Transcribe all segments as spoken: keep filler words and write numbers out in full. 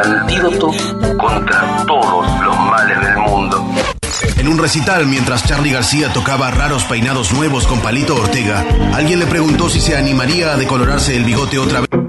antídoto contra todos los males del mundo. En un recital, mientras Charly García tocaba Raros Peinados Nuevos con Palito Ortega, alguien le preguntó si se animaría a decolorarse el bigote otra vez.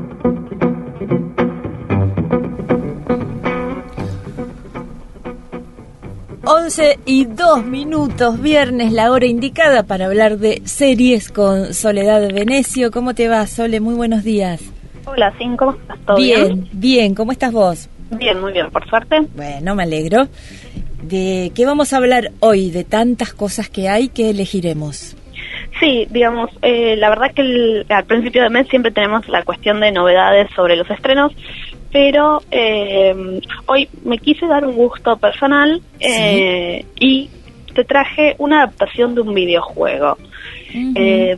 once y dos minutos, viernes, la hora indicada para hablar de series con Soledad Venecio. ¿Cómo te va, Sole? Muy buenos días. Hola, Sin, ¿cómo estás? ¿Todo bien? bien, bien. ¿Cómo estás vos? Bien, muy bien, por suerte. Bueno, me alegro. ¿De qué vamos a hablar hoy? De tantas cosas que hay, que elegiremos. Sí, digamos, eh, la verdad que el, al principio de mes siempre tenemos la cuestión de novedades sobre los estrenos, pero eh, hoy me quise dar un gusto personal eh, ¿sí? y te traje una adaptación de un videojuego. Uh-huh. Eh,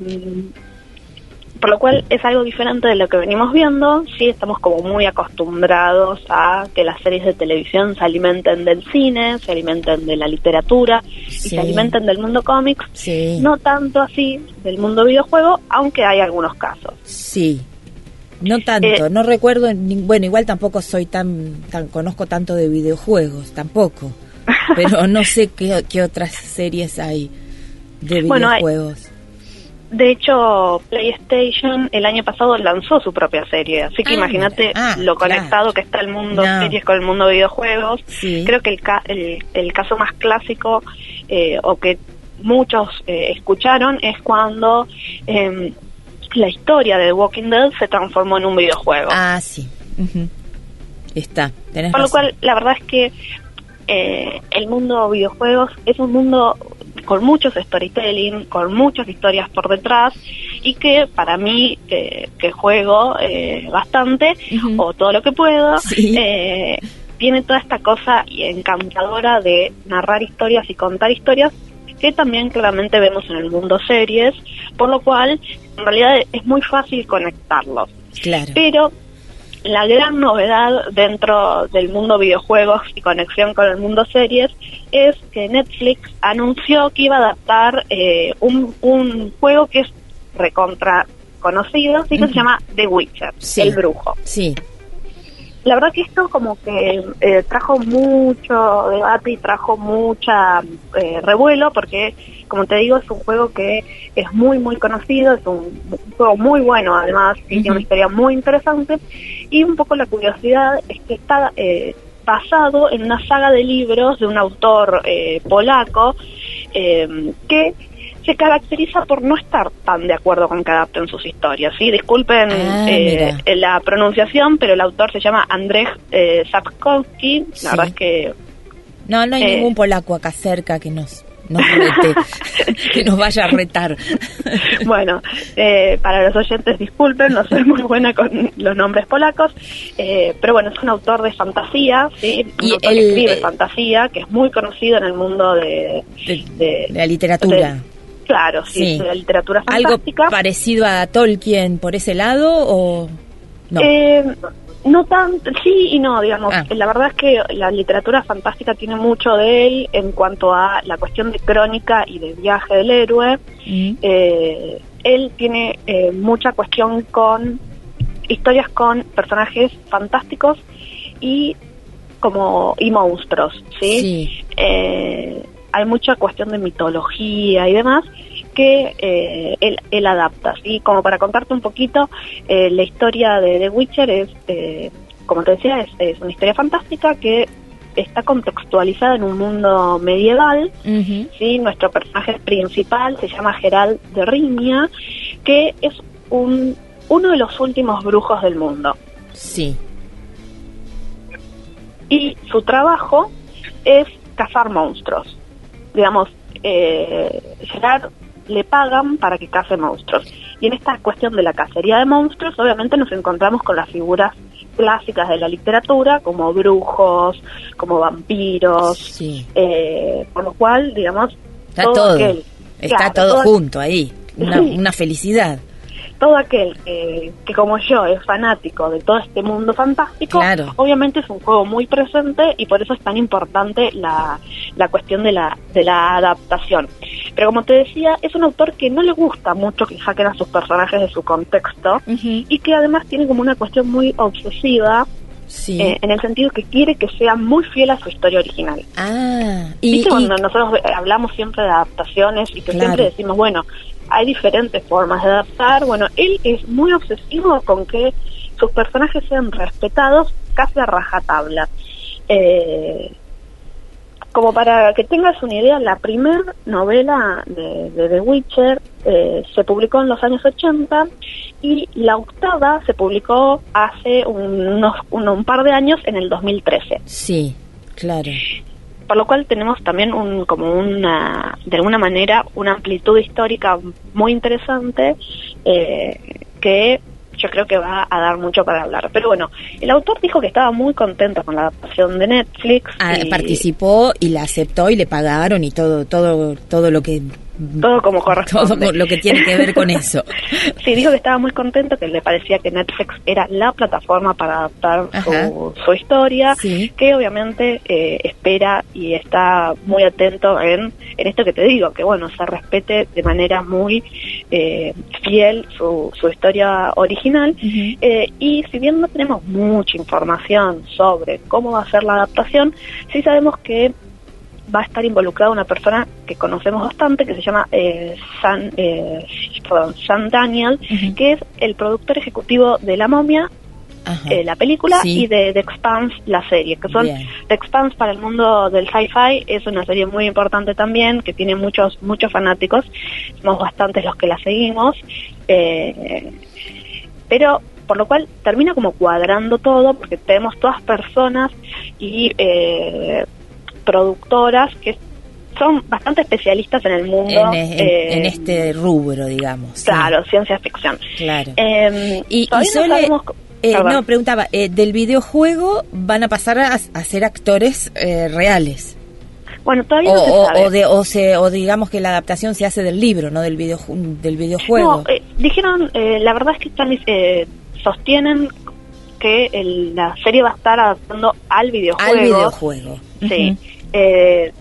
por lo cual es algo diferente de lo que venimos viendo. Sí, estamos como muy acostumbrados a que las series de televisión se alimenten del cine, se alimenten de la literatura sí. y se alimenten del mundo cómics. Sí. No tanto así del mundo videojuego, aunque hay algunos casos. Sí, no tanto. Eh, no recuerdo, ni, bueno, igual tampoco soy tan, tan conozco tanto de videojuegos, tampoco. Pero no sé qué, qué otras series hay de videojuegos. Bueno, hay, De hecho, PlayStation el año pasado lanzó su propia serie, así que ah, imagínate ah, lo conectado claro. que está el mundo no. series con el mundo videojuegos. Sí. Creo que el, ca- el, el caso más clásico, eh, o que muchos eh, escucharon, es cuando eh, la historia de The Walking Dead se transformó en un videojuego. Ah, sí. Uh-huh. Está, tenés Por razón. lo cual, la verdad es que eh, el mundo videojuegos es un mundo con muchos storytelling, con muchas historias por detrás, y que para mí, eh, que juego eh, bastante, uh-huh. o todo lo que puedo, sí. eh, tiene toda esta cosa encantadora de narrar historias y contar historias, que también claramente vemos en el mundo series, por lo cual en realidad es muy fácil conectarlos. Claro. Pero la gran novedad dentro del mundo videojuegos y conexión con el mundo series es que Netflix anunció que iba a adaptar eh, un, un juego que es recontra conocido, ¿sí? Uh-huh. que se llama The Witcher, sí. el brujo. Sí. La verdad que esto como que eh, trajo mucho debate y trajo mucha eh, revuelo, porque como te digo, es un juego que es muy muy conocido, es un, un juego muy bueno además, uh-huh. tiene una historia muy interesante, y un poco la curiosidad es que está eh, basado en una saga de libros de un autor eh, polaco eh, que se caracteriza por no estar tan de acuerdo con que adapten sus historias, ¿sí? Disculpen ah, eh, la pronunciación, pero el autor se llama Andrzej eh, Sapkowski. La sí. verdad es que... No, no hay eh, ningún polaco acá cerca que nos, nos rete, que nos vaya a retar. Bueno, eh, para los oyentes, disculpen, no soy muy buena con los nombres polacos, eh, pero bueno, es un autor de fantasía, ¿sí? Un y autor el, que escribe eh, fantasía, que es muy conocido en el mundo de... De, de, de la literatura. De, Claro, sí, sí, de la literatura fantástica. ¿Algo parecido a Tolkien por ese lado o no? Eh, no tanto, sí y no, digamos. Ah. La verdad es que la literatura fantástica tiene mucho de él en cuanto a la cuestión de crónica y de viaje del héroe. Mm. Eh, él tiene eh, mucha cuestión con historias con personajes fantásticos y como y monstruos, ¿sí? Sí. Eh, hay mucha cuestión de mitología y demás que eh, él, él adapta, ¿sí? Como para contarte un poquito, eh, la historia de The Witcher es, eh, como te decía, es, es una historia fantástica que está contextualizada en un mundo medieval, uh-huh. ¿sí? Nuestro personaje principal se llama Geralt de Rivia, que es un uno de los últimos brujos del mundo. Sí. Y su trabajo es cazar monstruos. Digamos, eh, Gerard le pagan para que cace monstruos. Y en esta cuestión de la cacería de monstruos, obviamente nos encontramos con las figuras clásicas de la literatura, como brujos, como vampiros, sí. eh, por lo cual, digamos, está todo, todo, aquel, está claro, todo, todo junto ahí, una, sí. una felicidad. Todo aquel eh, que como yo es fanático de todo este mundo fantástico, claro. obviamente es un juego muy presente y por eso es tan importante la, la cuestión de la, de la adaptación. Pero como te decía, es un autor que no le gusta mucho que saquen a sus personajes de su contexto, uh-huh. y que además tiene como una cuestión muy obsesiva Sí. Eh, en el sentido que quiere que sea muy fiel a su historia original. Ah, y, ¿Viste y cuando nosotros hablamos siempre de adaptaciones y que claro. siempre decimos, bueno, hay diferentes formas de adaptar? Bueno, él es muy obsesivo con que sus personajes sean respetados casi a rajatabla. Eh, como para que tengas una idea, la primera novela de, de The Witcher eh, se publicó en los años ochenta y la octava se publicó hace unos, un, un par de años, en el dos mil trece. Sí, claro. Por lo cual tenemos también un como una, de alguna manera, una amplitud histórica muy interesante eh, que yo creo que va a dar mucho para hablar. Pero bueno, el autor dijo que estaba muy contento con la adaptación de Netflix. Ah, y participó y la aceptó y le pagaron y todo todo todo lo que todo como corresponde. Todo lo que tiene que ver con eso. Sí, dijo que estaba muy contento, que le parecía que Netflix era la plataforma para adaptar su, su historia, sí. que obviamente eh, espera y está muy atento en, en esto que te digo, que bueno, se respete de manera muy eh, fiel su, su historia original. Uh-huh. eh, y si bien no tenemos mucha información sobre cómo va a ser la adaptación, sí sabemos que va a estar involucrada una persona que conocemos bastante, que se llama eh, Sam, eh, perdón, Sam Daniel, uh-huh. que es el productor ejecutivo de La Momia, eh, la película, sí. y de The Expanse, la serie, que son Bien. The Expanse para el mundo del sci-fi, es una serie muy importante también, que tiene muchos muchos fanáticos, somos bastantes los que la seguimos, eh, pero por lo cual termina como cuadrando todo, porque tenemos todas personas y eh, productoras que son bastante especialistas en el mundo. En, en, eh, en este rubro, digamos. Claro, sí. ciencia ficción. Claro. Eh, y, y no Sole, sabemos, eh, no, preguntaba, eh, del videojuego van a pasar a, a ser actores eh, reales. Bueno, todavía o, no se o, sabe. O, de, o, se, o digamos que la adaptación se hace del libro, no del, video, del videojuego. No, eh, dijeron, eh, la verdad es que están, eh, sostienen que el, la serie va a estar adaptando al videojuego. Al videojuego. Sí. Uh-huh. Eh,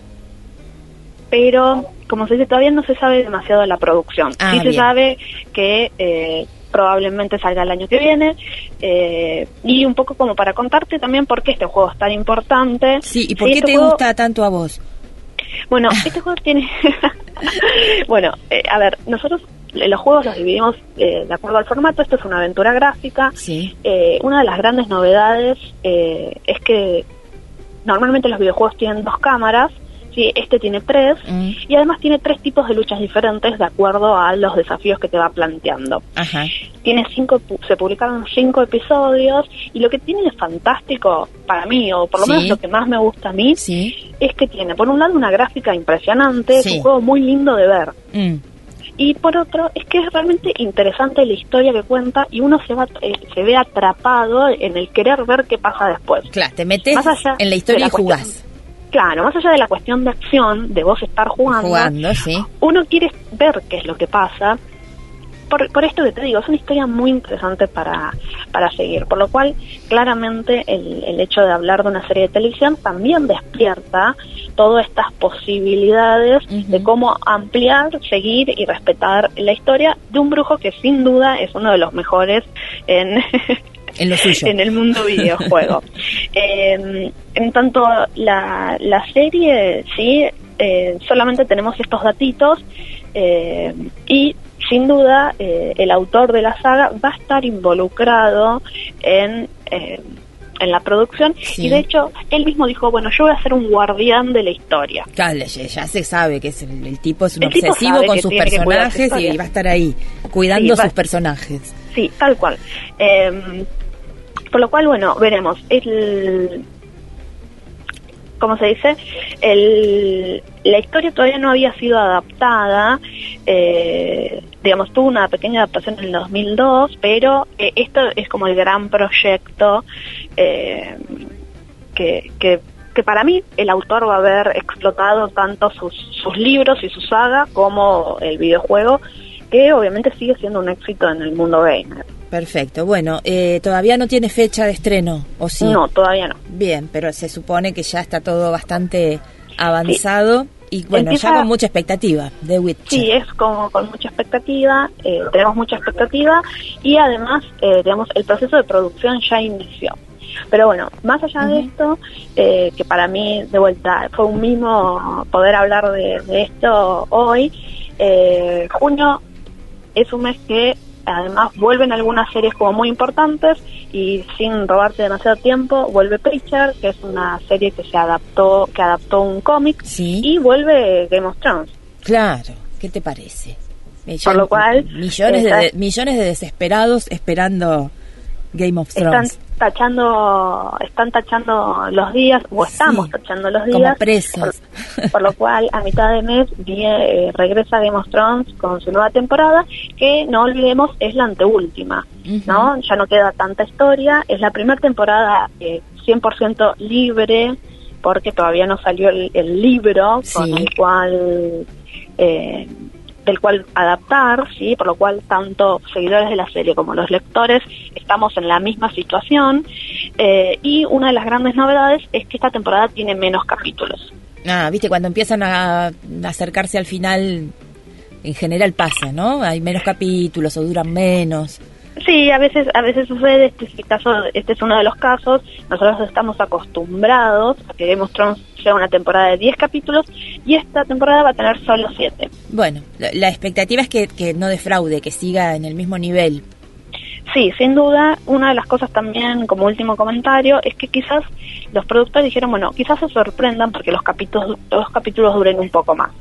pero, como se dice, todavía no se sabe demasiado de la producción. Ah, sí se bien. sabe que eh, probablemente salga el año que viene. Eh, y un poco como para contarte también por qué este juego es tan importante. Sí, ¿y por sí, qué este te juego, gusta tanto a vos? Bueno, este juego tiene... bueno, eh, a ver, nosotros los juegos los dividimos eh, de acuerdo al formato. Esto es una aventura gráfica. Sí. Eh, una de las grandes novedades eh, es que normalmente los videojuegos tienen dos cámaras, sí, este tiene tres, mm. y además tiene tres tipos de luchas diferentes de acuerdo a los desafíos que te va planteando. Ajá. Tiene cinco, se publicaron cinco episodios, y lo que tiene de fantástico para mí, o por lo sí. menos lo que más me gusta a mí, sí. es que tiene por un lado una gráfica impresionante, sí. es un juego muy lindo de ver. Mm. Y por otro, es que es realmente interesante la historia que cuenta y uno se va eh, se ve atrapado en el querer ver qué pasa después. Claro, te metes Más allá en la historia de la y jugás. Cuestión, claro, más allá de la cuestión de acción, de vos estar jugando, Jugando, sí. uno quiere ver qué es lo que pasa. Por, por esto que te digo, es una historia muy interesante para, para seguir. Por lo cual, claramente, el, el hecho de hablar de una serie de televisión también despierta todas estas posibilidades uh-huh. de cómo ampliar, seguir y respetar la historia de un brujo que sin duda es uno de los mejores en... en lo suyo. En el mundo videojuego. eh, en tanto, la, la serie, sí, eh, solamente tenemos estos datitos eh, y sin duda eh, el autor de la saga va a estar involucrado en... Eh, en la producción, sí. Y de hecho él mismo dijo, bueno, yo voy a ser un guardián de la historia. Claro, ya se sabe que es el, el tipo es un el obsesivo con sus personajes y va a estar ahí cuidando sí, sus personajes. Sí, tal cual. Eh, por lo cual, bueno, veremos. El, ¿cómo se dice? El, la historia todavía no había sido adaptada. Eh, digamos, tuvo una pequeña adaptación en el dos mil dos, pero eh, esto es como el gran proyecto eh, que, que, que para mí el autor va a haber explotado tanto sus, sus libros y su saga como el videojuego, que obviamente sigue siendo un éxito en el mundo gamer. Perfecto, bueno, eh, ¿todavía no tiene fecha de estreno, o sí? No, todavía no. Bien, pero se supone que ya está todo bastante avanzado. Sí. Y bueno, Empieza, ya con mucha expectativa de Witcher. Sí, es como con mucha expectativa, eh, tenemos mucha expectativa y además, eh, digamos, el proceso de producción ya inició. Pero bueno, más allá uh-huh. de esto, eh, que para mí, de vuelta, fue un mimo poder hablar de, de esto hoy, eh, junio es un mes que además vuelven algunas series como muy importantes, y sin robarte demasiado tiempo, vuelve Preacher, que es una serie que se adaptó, que adaptó un cómic, ¿sí? Y vuelve Game of Thrones. Claro, ¿qué te parece? Por lo cual millones está, de millones de desesperados esperando Game of Thrones. Están tachando, están tachando los días, o estamos sí, tachando los días. Como presos. Por, por lo cual, a mitad de mes viene, eh, regresa Game of Thrones con su nueva temporada, que no olvidemos es la anteúltima, uh-huh. ¿no? Ya no queda tanta historia, es la primera temporada eh, cien por ciento libre, porque todavía no salió el, el libro sí. con el cual... Eh, del cual adaptar, sí, por lo cual tanto seguidores de la serie como los lectores estamos en la misma situación, eh, y una de las grandes novedades es que esta temporada tiene menos capítulos. Ah, viste, cuando empiezan a, a acercarse al final, en general pasa, ¿no? Hay menos capítulos o duran menos. Sí, a veces a veces sucede, este es el caso, este es uno de los casos. Nosotros estamos acostumbrados a que Game of Thrones sea una temporada de diez capítulos, y esta temporada va a tener solo siete. Bueno, la expectativa es que, que no defraude, que siga en el mismo nivel. Sí, sin duda. Una de las cosas también, como último comentario, es que quizás los productores dijeron, bueno, quizás se sorprendan porque los capítulos, los capítulos duren un poco más.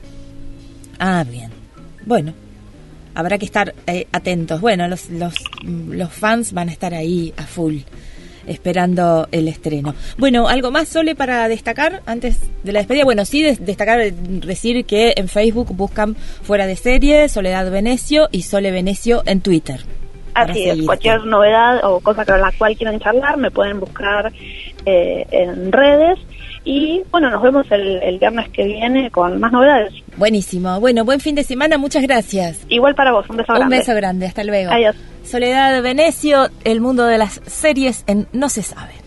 Ah, bien. Bueno, habrá que estar eh, atentos. Bueno, los, los, los fans van a estar ahí a full, esperando el estreno. Bueno, ¿algo más, Sole, para destacar antes de la despedida? Bueno, sí, de, destacar, decir que en Facebook buscan Fuera de Serie, Soledad Venecio y Sole Venecio en Twitter. Así es, cualquier novedad o cosa con la cual quieran charlar me pueden buscar eh, en redes. Y bueno, nos vemos el, el viernes que viene con más novedades. Buenísimo. Bueno, buen fin de semana, muchas gracias. Igual para vos, un beso grande. Un beso grande, hasta luego. Adiós. Soledad Venecio, el mundo de las series en No se sabe.